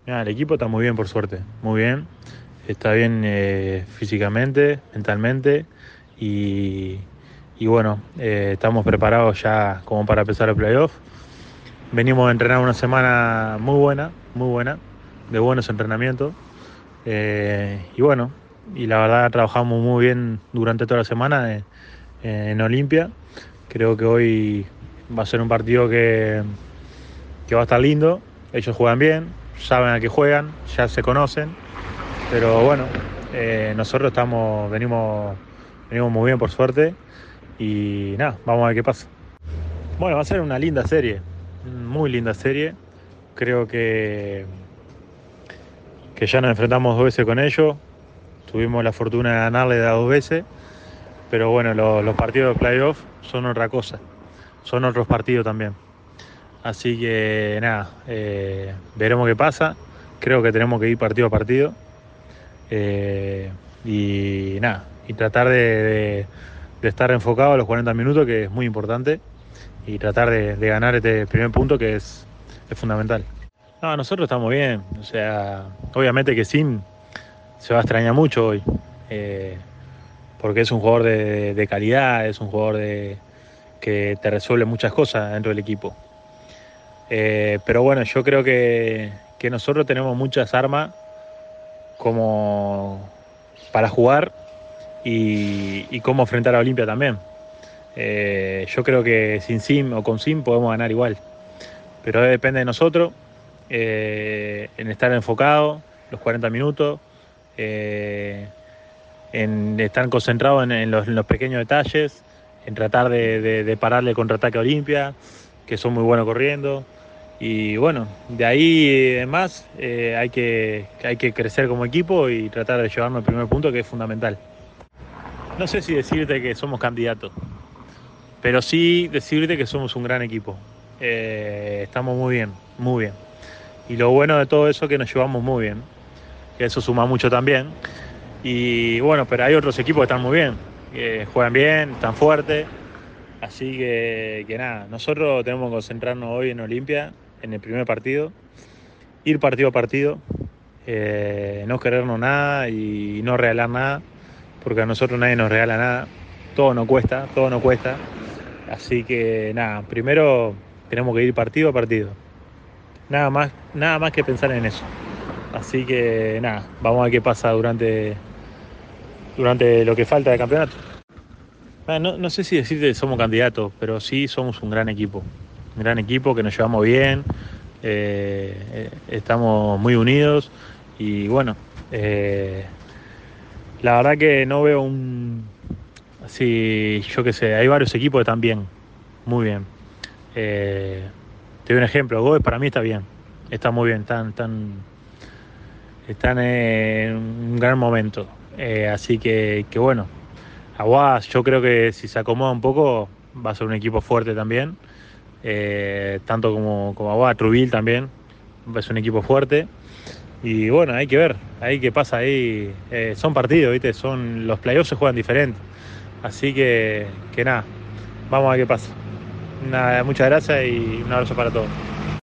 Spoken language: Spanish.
Mirá, el equipo está muy bien, por suerte, muy bien. Está bien físicamente, mentalmente y, y bueno, estamos preparados ya como para empezar el playoff. Venimos a entrenar una semana muy buena, de buenos entrenamientos. Y bueno, y la verdad trabajamos muy bien durante toda la semana en Olimpia. Creo que hoy va a ser un partido que va a estar lindo. Ellos juegan bien, saben a qué juegan, ya se conocen. Pero bueno, nosotros venimos muy bien por suerte. Y nada, vamos a ver qué pasa. Bueno, va a ser una linda serie, muy linda serie. Creo que ya nos enfrentamos 2 veces con ellos. Tuvimos la fortuna de ganarle de 2 veces. Pero bueno, los partidos de playoff son otra cosa. Son otros partidos también. Así que nada, veremos qué pasa. Creo que tenemos que ir partido a partido. Eh, y nada, y tratar de estar enfocado a los 40 minutos, que es muy importante. Y tratar de ganar este primer punto, que es fundamental. No, nosotros estamos bien. O sea, obviamente que Sim se va a extrañar mucho hoy. eh, Porque es un jugador de calidad, es un jugador que te resuelve muchas cosas dentro del equipo. Pero bueno, yo creo que nosotros tenemos muchas armas como para jugar y cómo enfrentar a Olimpia también. Yo creo que sin Sim o con Sim podemos ganar igual, pero depende de nosotros, en estar enfocado los 40 minutos, eh, en estar concentrado en los pequeños detalles, en tratar de pararle el contraataque a Olimpia, que son muy buenos corriendo. Y bueno, de ahí en más hay que crecer como equipo y tratar de llevarnos el primer punto, que es fundamental. No sé si decirte que somos candidatos, pero sí decirte que somos un gran equipo. Estamos muy bien, muy bien. Y lo bueno de todo eso es que nos llevamos muy bien, que eso suma mucho también. Y bueno, pero hay otros equipos que están muy bien, que juegan bien, están fuertes. Así que nada, nosotros tenemos que concentrarnos hoy en Olimpia, en el primer partido, ir partido a partido, no querernos nada y no regalar nada, porque a nosotros nadie nos regala nada, todo nos cuesta, todo nos cuesta. Así que nada, primero tenemos que ir partido a partido, nada más que pensar en eso. Así que nada, vamos a ver qué pasa durante lo que falta de campeonato. No sé si decir que somos candidatos, pero sí somos un gran equipo. Un gran equipo que nos llevamos bien, estamos muy unidos y bueno, la verdad que no veo así, yo qué sé, hay varios equipos que están bien, muy bien. Eh, Te doy un ejemplo, Goes para mí está bien, está muy bien, están en un gran momento. Así que bueno, Aguas yo creo que si se acomoda un poco va a ser un equipo fuerte también. Tanto como Aguas, Trubil también es un equipo fuerte. Y bueno, hay que ver, ahí qué pasa ahí. Son partidos, ¿viste? Los playoffs se juegan diferentes. Así que nada, vamos a ver qué pasa. Nada, muchas gracias y un abrazo para todos.